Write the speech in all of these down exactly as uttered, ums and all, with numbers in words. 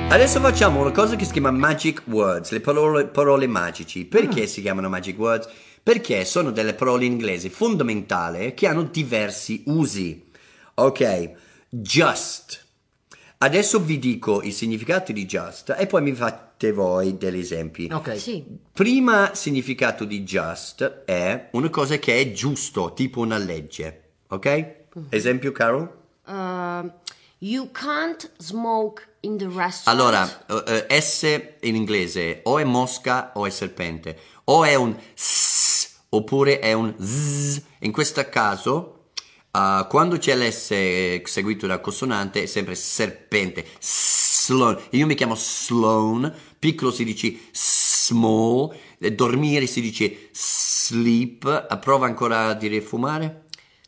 Adesso facciamo una cosa che si chiama magic words, le parole, parole magici. Perché mm. si chiamano magic words? Perché sono delle parole in inglese fondamentali che hanno diversi usi. Ok, just. Adesso vi dico il significato di just e poi mi fate voi degli esempi. Ok. Sì. Prima significato di just è una cosa che è giusto, tipo una legge. Ok? Mm-hmm. Esempio, Carol? Uh, you can't smoke in the restaurant. Allora, uh, uh, S in inglese o è mosca o è serpente. O è un S oppure è un Z. In questo caso... Uh, quando c'è l'S seguito da consonante è sempre serpente. Sloan. Io mi chiamo Sloan. Piccolo si dice small. Dormire si dice sleep. Prova ancora a dire fumare.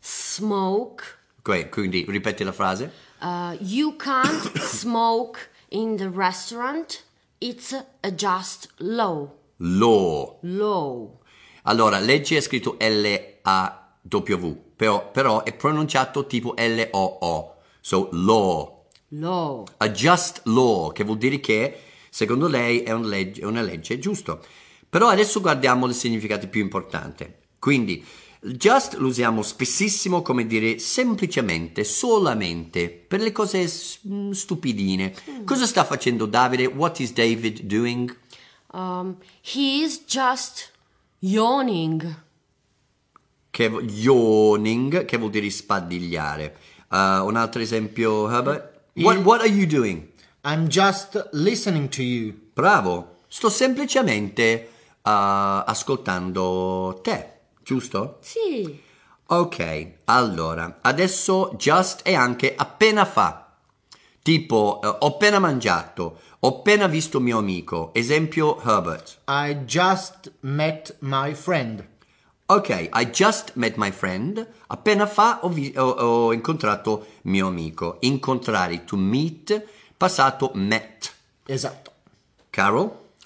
Smoke. Okay, quindi ripeti la frase. Uh, you can't smoke in the restaurant. It's a just law. Law. Law. Allora, legge è scritto L A W. Però, però è pronunciato tipo L O O, so law. Law. A just law, che vuol dire che secondo lei è una legge, è una legge giusto. Però adesso guardiamo il significato più importante. Quindi, just lo usiamo spessissimo come dire semplicemente, solamente, per le cose stupidine. Mm. Cosa sta facendo Davide? What is David doing? Um, he's just yawning. Che, yawning, che vuol dire spadigliare. Uh, un altro esempio, Herbert? What, what are you doing? I'm just listening to you. Bravo, sto semplicemente uh, ascoltando te, giusto? Sì. Ok, allora, adesso just è anche appena fa. Tipo, uh, ho appena mangiato, ho appena visto mio amico. Esempio, Herbert. I just met my friend. Ok, I just met my friend. Appena fa ho, vi- ho, ho incontrato mio amico. Incontrare, to meet, passato met. Esatto. Carol?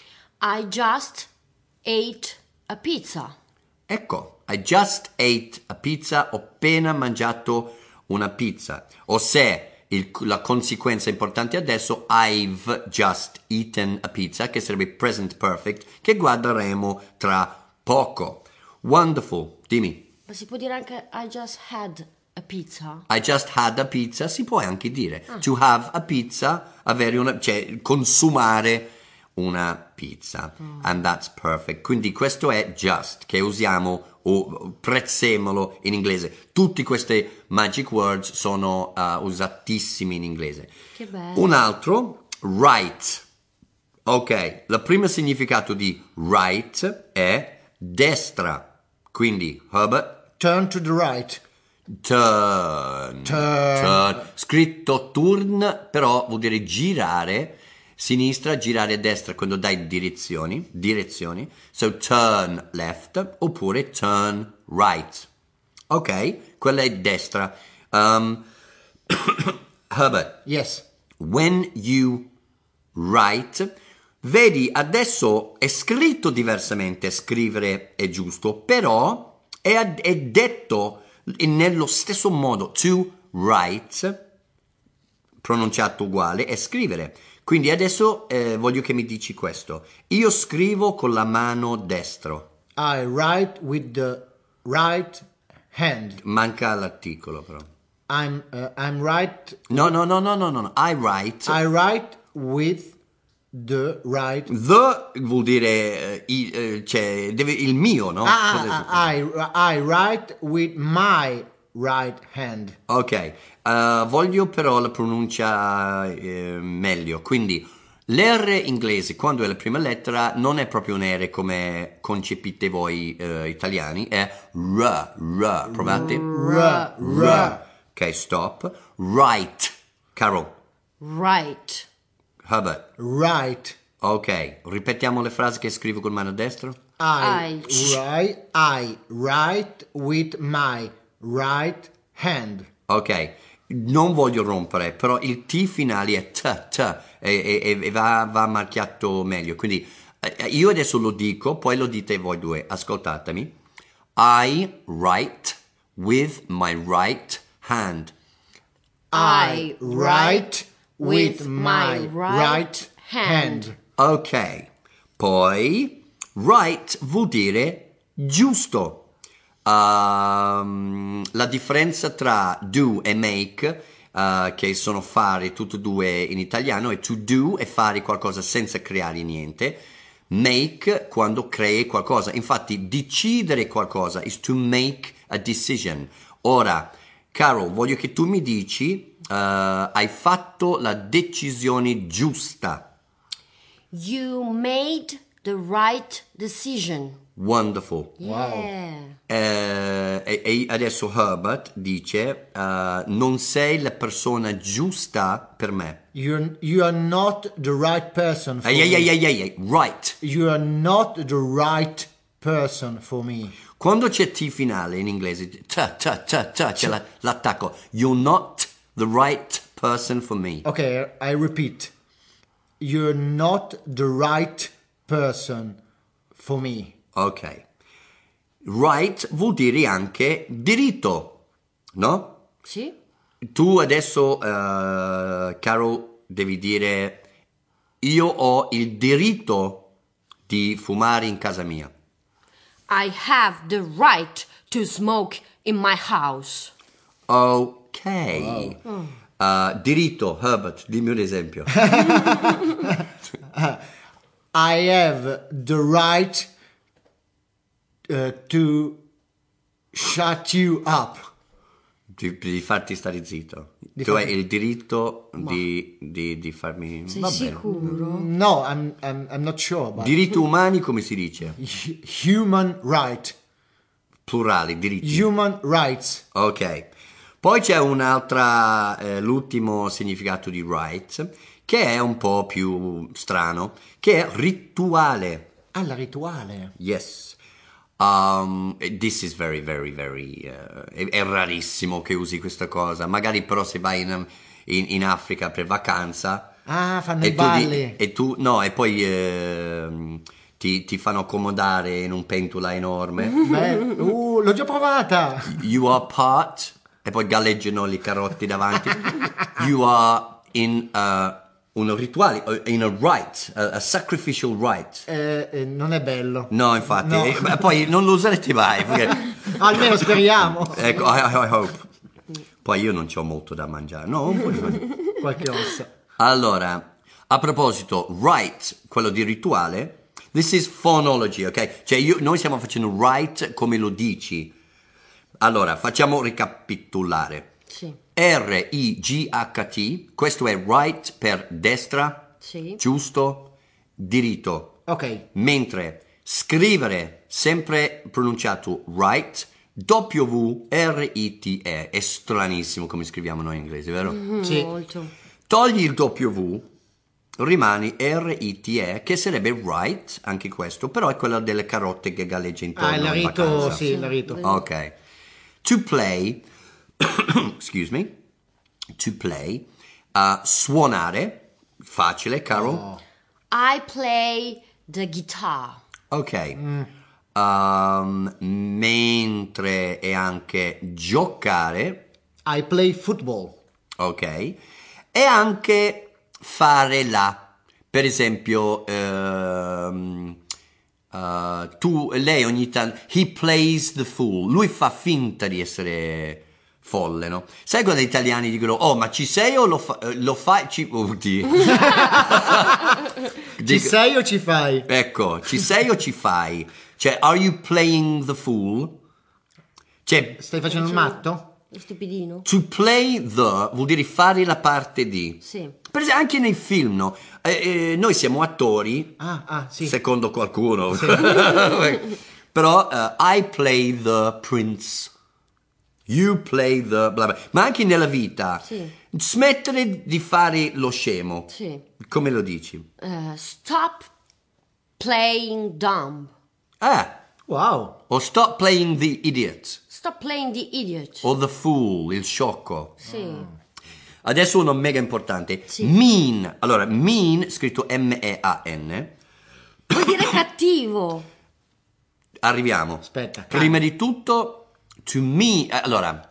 I just ate a pizza. Ecco, I just ate a pizza. Ho appena mangiato una pizza. O se il, la conseguenza importante adesso, I've just eaten a pizza, che sarebbe present perfect, che guarderemo tra poco. Wonderful, dimmi. Ma si può dire anche I just had a pizza? I just had a pizza, si può anche dire. Ah. To have a pizza, avere una, cioè consumare una pizza. Mm. And that's perfect. Quindi questo è just, che usiamo o prezzemolo in inglese. Tutti questi magic words sono uh, usatissimi in inglese. Che bello. Un altro, right. Ok, il primo significato di right è destra. Quindi, Herbert? Turn to the right. Turn. Turn. Turn. Scritto turn, però vuol dire girare. Sinistra, girare a destra quando dai direzioni. Direzioni. So, turn left oppure turn right. Ok? Quella è destra. Um, Herbert. Yes. When you write... Vedi, adesso è scritto diversamente, scrivere è giusto, però è, è detto nello stesso modo. To write, pronunciato uguale, è scrivere. Quindi adesso eh, voglio che mi dici questo. Io scrivo con la mano destra. I write with the right hand. Manca l'articolo però. I'm, uh, I'm right... No, no, no, no, no, no. I write... I write with... The right. The vuol dire uh, il, uh, cioè, deve, il mio, no? Ah, ah, I, I write with my right hand. Ok, uh, voglio però la pronuncia eh, meglio. Quindi l'R inglese, quando è la prima lettera, non è proprio un R come concepite voi uh, italiani, è R, R. Provate? R, R. Ok, stop. Right. Carol. Right. Herbert. Right. Ok, ripetiamo le frasi che scrivo con mano destra. I, I write, I write with my right hand. Ok, non voglio rompere, però il T finale è T, T, e, e, e va, va marchiato meglio. Quindi eh, io adesso lo dico, poi lo dite voi due. Ascoltatemi. I write with my right hand. I write with my right hand. Ok. Poi right vuol dire giusto. Um, la differenza tra do e make, uh, che sono fare tutte e due in italiano, è to do è fare qualcosa senza creare niente, make quando crei qualcosa. Infatti decidere qualcosa is to make a decision. Ora, Carol, voglio che tu mi dici uh, hai fatto la decisione giusta. You made the right decision. Wonderful. Yeah. Eh, e, e adesso Herbert dice uh, non sei la persona giusta per me. You're, you are not the right person for Ehi, ehi, me. ehi, ehi, ehi, right. You are not the right person for me. Quando c'è T finale in inglese, ta, ta, ta, ta, c'è la- l'attacco. You're not the right person for me. Okay, I repeat. You're not the right person for me. Ok. Right vuol dire anche diritto, no? Sì? Tu adesso, uh, Carol, devi dire io ho il diritto di fumare in casa mia. I have the right to smoke in my house. Ok. Uh, diritto, Herbert, dimmi un esempio. I have the right uh, to shut you up. Di, di farti stare zitto. Di tu farti- hai il diritto di, di, di farmi... Sei Va bene. sicuro? No, I'm, I'm, I'm not sure, but Diritti umani come si dice? hu- human right. Plurali, diritti. Human rights. Ok. Poi c'è un'altra, eh, l'ultimo significato di right, che è un po' più strano, che è rituale. Ah, la rituale. Yes. Um, this is very, very, very... uh, è, è rarissimo che usi questa cosa. Magari però se vai in, in, in Africa per vacanza... Ah, fanno e i tu di- balli. e tu... No, e poi ehm, ti, ti fanno accomodare in un pentola enorme. Beh, uh, l'ho già provata. You are part... E poi galleggiano le carotte davanti. You are in uh, un rituale, uh, in a rite, a, a sacrificial rite. Eh, eh, non è bello. No, infatti. No. E- ma poi non lo userete mai. Perché, Almeno speriamo. ecco, I, I hope. Poi io non c'ho molto da mangiare. No, un po' di mangiare. Qualche ossa. Allora, a proposito, rite, quello di rituale, this is phonology, ok? Cioè io- noi stiamo facendo rite come lo dici. Allora, facciamo ricapitolare. Sì. R I G H T, questo è right per destra, Sì. giusto, diritto. Ok. Mentre scrivere, sempre pronunciato right, W R I T E, è stranissimo come scriviamo noi in inglese, vero? Mm, Sì. Molto. Togli il W, rimani R I T E, che sarebbe right, anche questo, però è quella delle carotte che galleggia intorno Ah, il in rito, vacanza. sì, il rito. Ok. To play, excuse me, to play, uh, suonare, facile, Carol. Oh. I play the guitar. Ok. Um, mentre è anche giocare, I play football. ok, e anche fare la, per esempio, ehm, uh, tu, lei ogni tanto, he plays the fool, lui fa finta di essere folle, no? Sai quando gli italiani dicono, oh, ma ci sei o lo, fa, eh, lo fai? Ci, oddio. Ci Dico- sei o ci fai? Ecco, ci sei o ci fai? Cioè, are you playing the fool? Cioè, Stai facendo il matto? Lo stupidino? to play the vuol dire fare la parte di. Sì. Per esempio, anche nei film, no? Eh, eh, noi siamo attori, Ah, ah, sì. secondo qualcuno. Però eh, I play the prince. You play the bla bla. Ma anche nella vita. Sì. Smettere di fare lo scemo. Sì. Come lo dici? Uh, stop playing dumb. Ah, Wow. o stop playing the idiot. Stop playing the idiot. O the fool, il sciocco. Sì. Adesso uno mega importante. Sì. Mean. Allora, mean, scritto M E A N. Vuol dire cattivo. Arriviamo. Aspetta. Prima di tutto, to me, allora,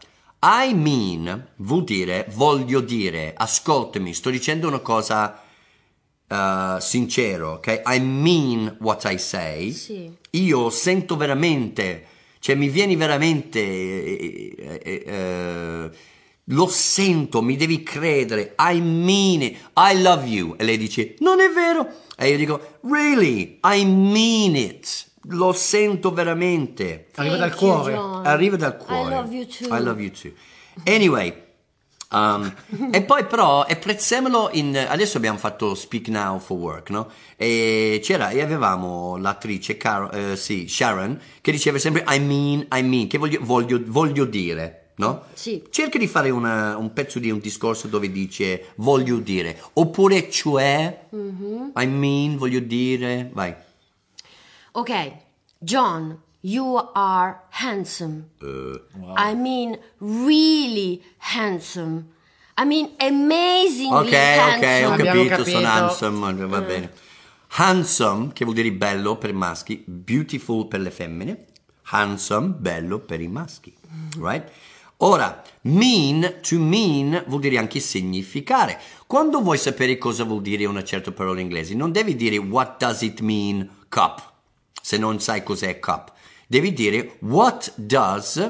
I mean vuol dire voglio dire, ascoltami, sto dicendo una cosa uh, sincero, ok? I mean what I say. Sì. Io sento veramente, cioè mi vieni veramente, eh, eh, eh, lo sento, mi devi credere. I mean it, I love you. E lei dice, non è vero. E io dico, really, I mean it. Lo sento veramente. Arriva dal Thank you, cuore. John. Arriva dal cuore. I love you too. I love you too. Anyway, um, e poi però apprezziamolo in... Adesso abbiamo fatto Speak Now for Work, no? E c'era, e avevamo l'attrice Car- eh, sì, Sharon, che diceva sempre I mean, I mean, che voglio, voglio, voglio dire, no? Sì. Cerca di fare una- un pezzo di un discorso dove dice voglio dire, oppure cioè, Mm-hmm. I mean, voglio dire, vai. Ok, John, you are handsome. I mean, really handsome. I mean, amazingly Ok, ok, handsome. ho Abbiamo capito, capito. sono handsome, va bene. Handsome, che vuol dire bello per i maschi, beautiful per le femmine, handsome, bello per i maschi, right? Ora, mean, to mean, vuol dire anche significare. Quando vuoi sapere cosa vuol dire una certa parola inglese, non devi dire what does it mean cup, se non sai cos'è cup. Devi dire what does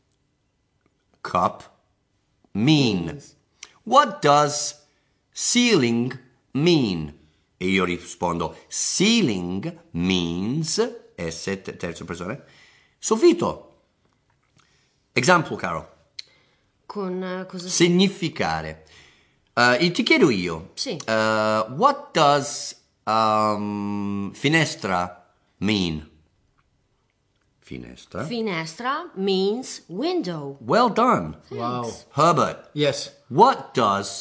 cup mean. What does ceiling mean? E io rispondo, ceiling means, S, terza persona, soffitto. Example, Caro. Con eh, cosa si... Significare. Uh, e ti chiedo io, Sì. uh, what does um, finestra mean? Finestra. Finestra means window. Well done. Wow. Herbert, Yes. what does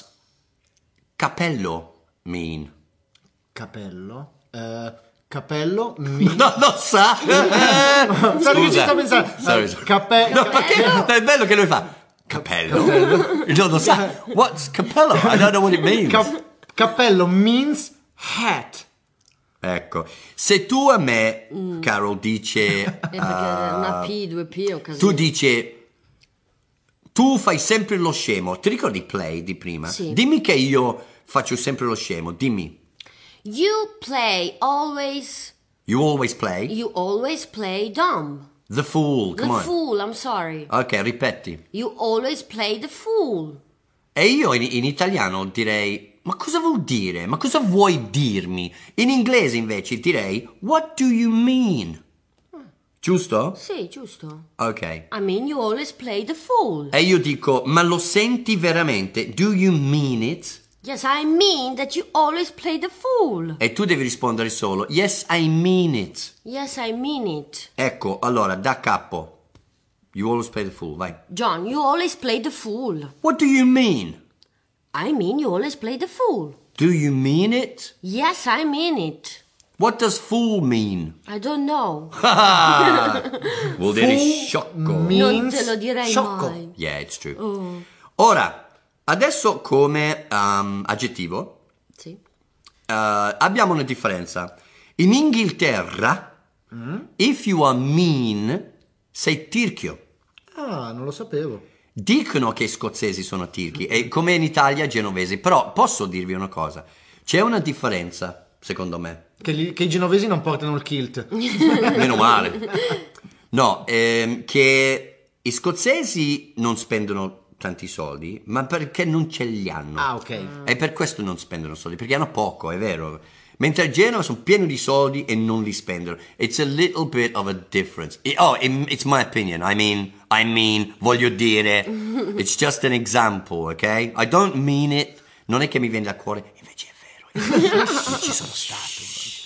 capello mean? Capello. Eh, capello. Mi... Non lo sa. Stavo che ci sto pensando. Sorry, Eh, sorry. cape- No, perché è bello che lui fa capello. Non lo sa. What's capello? I don't know what it means. Cap- cappello means hat. Ecco, se tu a me, Carol, dice Eh, perché una P, due P è un casino. tu dice tu fai sempre lo scemo, ti ricordi Play di prima? Sì. Dimmi che io faccio sempre lo scemo, dimmi. You play always... You always play You always play dumb. the fool, The come on. fool, I'm sorry. Ok, ripeti. You always play the fool. E io in, in italiano direi, ma cosa vuol dire? Ma cosa vuoi dirmi? In inglese invece direi, what do you mean? Giusto? Sì, giusto. Ok. I mean, you always play the fool. E io dico, ma lo senti veramente? Do you mean it? Yes, I mean that you always play the fool. E tu devi rispondere solo, yes, I mean it. Yes, I mean it. Ecco, allora, da capo. You always play the fool, vai. John, you always play the fool. What do you mean? I mean, you always play the fool. Do you mean it? Yes, I mean it. What does fool mean? I don't know. Vuol dire Fool sciocco. means Non te lo direi sciocco. mai. Yeah, it's true. Oh. Ora, adesso come um, aggettivo, Sì. uh, abbiamo una differenza. In Inghilterra, if you are mean, sei tirchio. Ah, non lo sapevo. Dicono che i scozzesi sono tirchi, e come in Italia genovesi, però posso dirvi una cosa, c'è una differenza, secondo me, Che, gli- che i genovesi non portano il kilt. meno male, no, ehm, che i scozzesi non spendono tanti soldi, ma perché non ce li hanno, Ah, ok. e per questo non spendono soldi, perché hanno poco, è vero, mentre a Genova sono pieni di soldi e non li spendono. It's a little bit of a difference. I- Oh, it- it's my opinion. I mean, I mean, voglio dire, it's just an example, ok? I don't mean it. Non è che mi viene dal cuore, invece è vero. Io ci sono stato.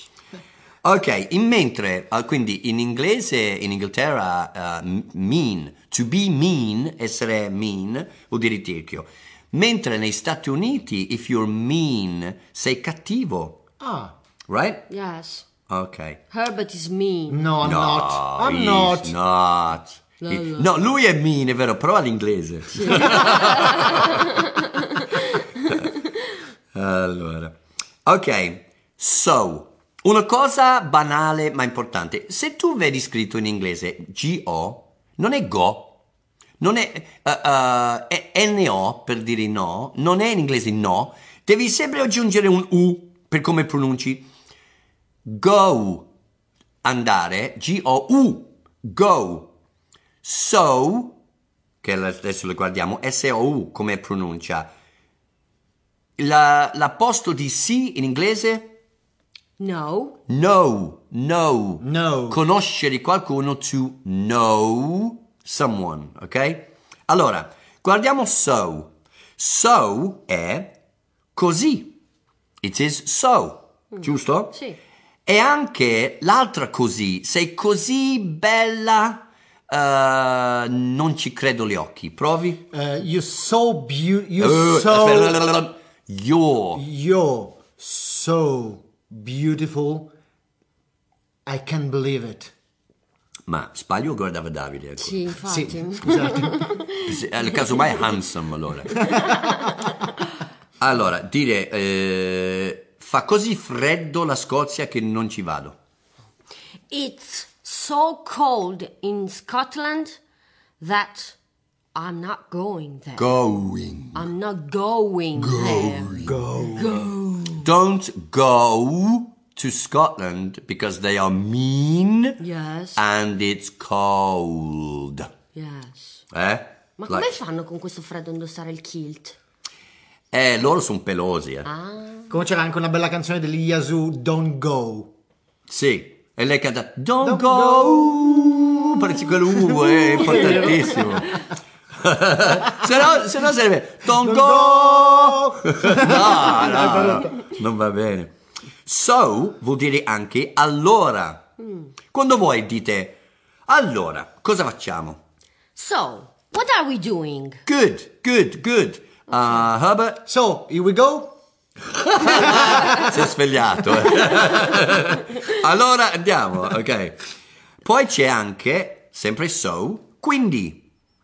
Ok, in mentre, ah, quindi in inglese, in Inghilterra, uh, m- mean, to be mean, essere mean, vuol dire tirchio. Mentre negli Stati Uniti, if you're mean, sei cattivo. Ah, Right? Yes. Ok. Herbert is mean. no, I'm No, not. I'm he's not. not. No, He- no. no, lui è mean, è vero, però all'inglese. Allora. Ok, so, una cosa banale ma importante. Se tu vedi scritto in inglese G O, non è go. non è, uh, uh, è no per dire no, non è in inglese no, devi sempre aggiungere un U per come pronunci. Go, andare, G O U, go. So, che adesso lo guardiamo, S O U come pronuncia. La, l'apposto di sì in inglese? No. No, no. No. Conoscere qualcuno, to know someone, ok? Allora, guardiamo so. So è così. It is so, mm. giusto? Sì. E anche l'altra così. Sei così bella, uh, non ci credo gli occhi. Provi? Uh, you're so beautiful. You're Uh, so... aspetta, you're. You're so beautiful. I can't believe it. Ma sbaglio o guardava Davide? Ecco. Sì, infatti. Sì, scusate. Nel caso mai handsome, allora. Allora, dire eh, fa così freddo la Scozia che non ci vado. It's so cold in Scotland that I'm not going there. Going. I'm not going there. Go. Don't go to Scotland because they are mean Yes. and it's cold. Yes. Eh? Ma Like- come fanno con questo freddo a indossare il kilt? Eh, loro sono pelosi, eh. Ah. Come c'era anche una bella canzone degli Yazoo, Don't Go. Sì. E lei canta Don't, Don't go. Parece quello U, è importantissimo. se, no, se no sarebbe Don't, Don't go. go. no, no, no, non va bene. So vuol dire anche allora. Quando voi dite allora, cosa facciamo? So, what are we doing? Good, good, good. Uh, Herbert, So, here we go. si è svegliato. eh. Allora andiamo, ok. Poi c'è anche, sempre so, quindi.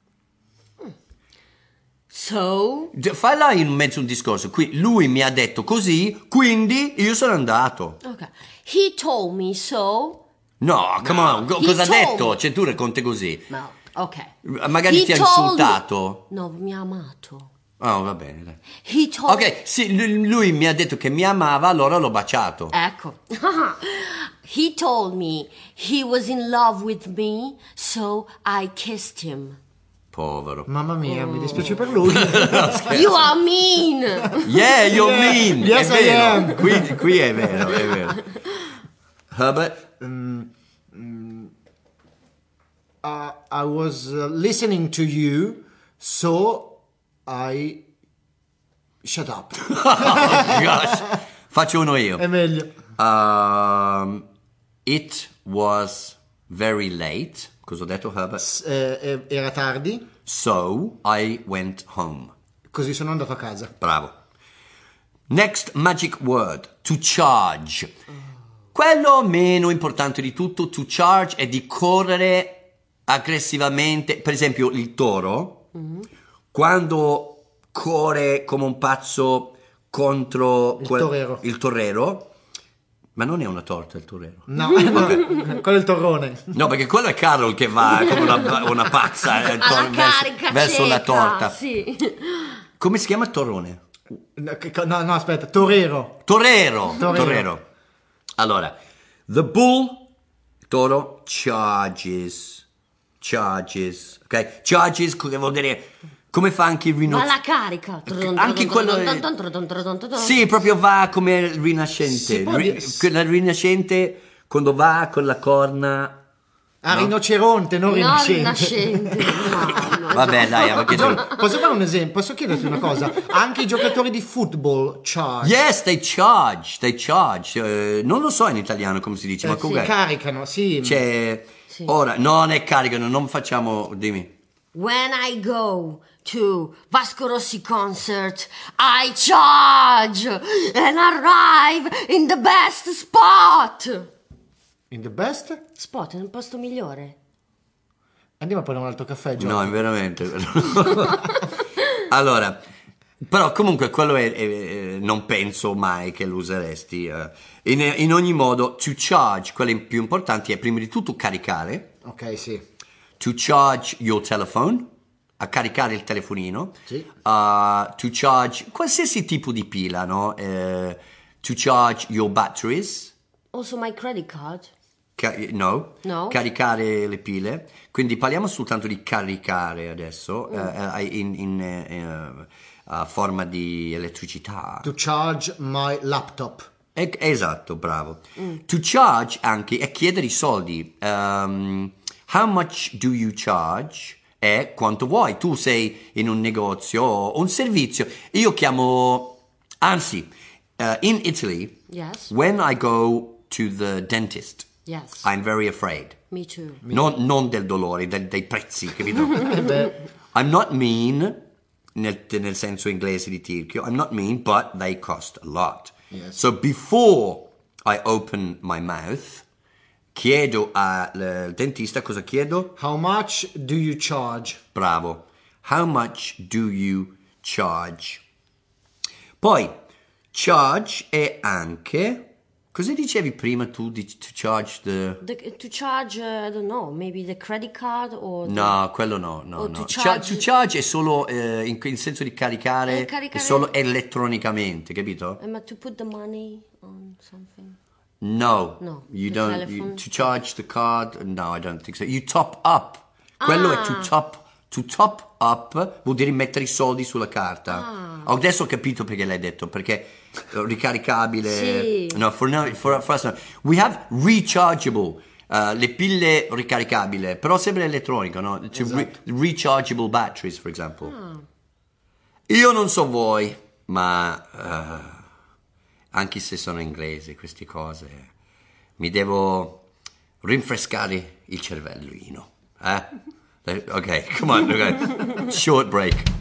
So, D- Fai là in mezzo un discorso. Qui lui mi ha detto così, quindi io sono andato. okay. He told me so. No, come on, go- He cosa ha told detto? me. Cioè tu racconti così. No, ok. Magari He ti ha told me- insultato. No, mi ha amato. Oh, va bene, dai. He told Ok, sì, lui, lui mi ha detto che mi amava, allora l'ho baciato. Ecco. He told me he was in love with me, so I kissed him. Povero. Mamma mia, mi dispiace per lui. You are mean. Yeah, you're Yeah, mean. yes, è I vero. am. Qui, qui è vero, è vero. Herbert? Uh, I was uh, listening to you, so I shut up. Oh, gosh. Faccio uno io. È meglio. Um, it was very late. Cosa ho detto, Herbert? S- eh, eh, era tardi, So I went home. così sono andato a casa. Bravo. Next magic word, to charge. Quello meno importante di tutto, to charge, è di correre aggressivamente. Per esempio il toro, quando corre come un pazzo contro Il quel- torero. il torero, ma non è una torta il torero. No, no, quello è il torrone. No, perché quello è Carol che va come una, una pazza eh, Alla tor- verso, carica verso la cieca, torta. Sì. Come si chiama il torrone? No, che co- no, no, aspetta, torero. Torero. Torero. Torero. Allora, the bull, toro, charges. Charges. Ok? Charges, che vuol dire. Come fa anche il Ma rinascente? la carica. Anche quello è- Sì, proprio va come il rinascente. Si può Ri- dire- quella rinascente quando va con la corna. Ah, No. rinoceronte, non No, rinascente. rinascente. No, no, Vabbè, dai, perché tu- Posso fare un esempio? Posso chiederti una cosa? Anche i giocatori di football charge. Yes, they charge, they charge. Eh, non lo so in italiano come si dice, Eh, ma sì, comunque caricano, sì. c'è. Sì. Ora, non è caricano, non facciamo. Dimmi. When I go to Vasco Rossi concert, I charge and arrive in the best spot. In the best? Spot è un posto migliore. Andiamo a prendere un altro caffè, Gio. No, è veramente. Allora, però comunque quello è, è- è- non penso mai che lo useresti. eh. In, in ogni modo, to charge, quelli più importanti è prima di tutto caricare. Ok, sì. To charge your telephone. a caricare il telefonino, Sì. uh, to charge qualsiasi tipo di pila, no? Uh, to charge your batteries. Also my credit card. Ca- no. No. Caricare le pile, quindi parliamo soltanto di caricare adesso, Mm. eh, eh, in, in eh, eh, a forma di elettricità. To charge my laptop. E- esatto, bravo. Mm. To charge anche è chiedere i soldi. Um, how much do you charge? È quanto vuoi. Tu sei in un negozio o un servizio. Io chiamo, anzi, uh, in Italy, Yes. when I go to the dentist, Yes. I'm very afraid. Me too. Non, non del dolore, del- dei prezzi, capito? Eh beh, I'm not mean, nel, nel senso inglese di tirchio, I'm not mean, but they cost a lot. Yes. So before I open my mouth, chiedo al dentista cosa chiedo? how much do you charge? Bravo. How much do you charge? Poi, charge è anche... Cosa dicevi prima tu di to charge the... The, to charge, uh, I don't know, maybe the credit card or the- No, quello no, no, O no. to Cha- charge- to charge è solo eh, in, in senso di caricare, Eh, caricare- è solo elettronicamente, capito? Am I to put the money on something? No, No, you the don't. telephone. You, to charge the card, no, I don't think so. You top up. Quello è to Ah. top. To top up vuol dire mettere i soldi sulla carta. Ah. Ho adesso ho capito perché l'hai detto, perché eh, ricaricabile. Sì. No, for now, for, for us, no. We have rechargeable. uh, le pille ricaricabili, però sempre elettronico, no? To re- rechargeable batteries, for example. Ah. Io non so voi, ma eh, anche se sono inglese, queste cose, mi devo rinfrescare il cervellino. Eh? Ok, come on, okay. Short break.